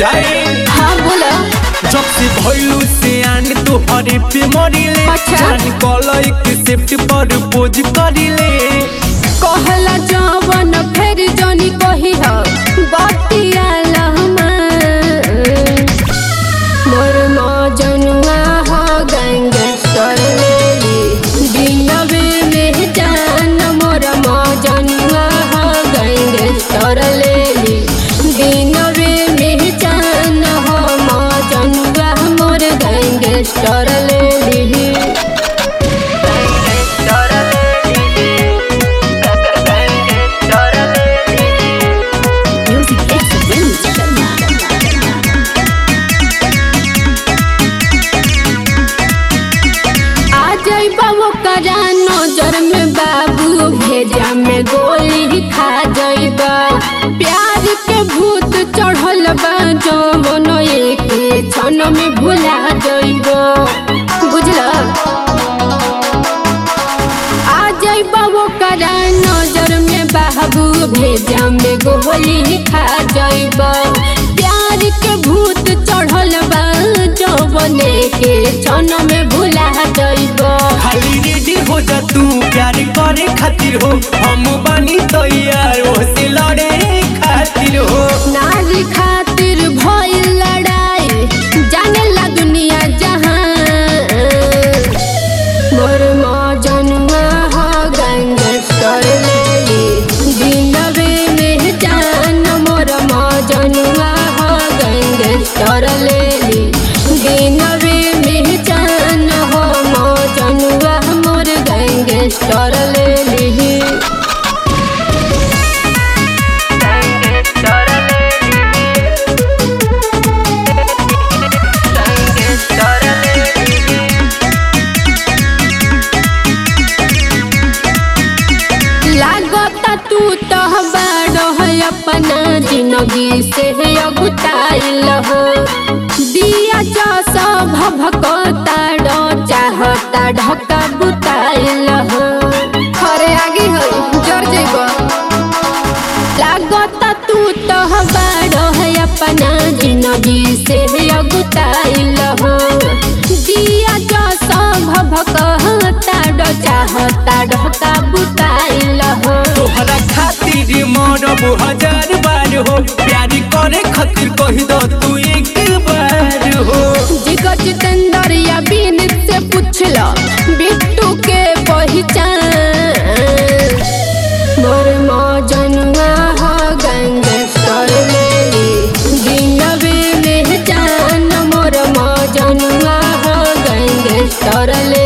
जाए। हाँ बोला। जब से भइलू से आन तोहरे पे मरिले। अच्छा। जान कॉल एक सेफ्टी पर पोज करिले। कहला जवन फेर जनी कही ह बतिया लहमा मोर मजनुआ ह गैंगस्टर लेली दिनवे में जान मोर मजनुआ ह गैंगस्टर लेली दिनवे में जान हो मजनुआ मोर गैंगस्टर लेली। नजर में बाबू भेजा में गोली खा जाइबा प्यार के भूत चढ़ल बा जवन एक क्षण में भुला जाइबा बुझला। आ जाइबा वो करा नजर में बाबू भेजा में गोली खा जाइबा प्यार के भूत चढ़ल बा जवन एक क्षण में भुला जाइबा। खाली रेडी हो जा तू प्यार करे खातिर हो हम बानी तैयार हो से लड़े खातिर हो। नारी खातिर भइल लड़ाई जाने ला दुनिया जहां मोर मजनुआ ह गैंगस्टर लेली दिनवे में जान मोर मजनुआ ह गैंगस्टर लेली दिनवे में जान हो मजनुआ मोर गैंगस्टर लेली। लागता तू तो बड़ो है अपना जिंदगी से अगुताइल हो दिया जैसा भभकता डो चाहता ढका बुताइल हो खरे आगे है जर जेबा। लागता तू तो बड़ो है अपना जिंदगी से अगुताइल हो दिया जैसा भभकता डो चाहता ढका बुताइल हो। तोहरा खातिर मरब 1000 बार हो प्यार करे खातिर कही दो तू एक बार हो। जिगर जितेंद्र या बीनित से पूछला बिट्टू के पहचान मोर मजनुआ ह गैंगस्टर लेली दिनवे में जान मोर मजनुआ ह गैंगस्टर लेली।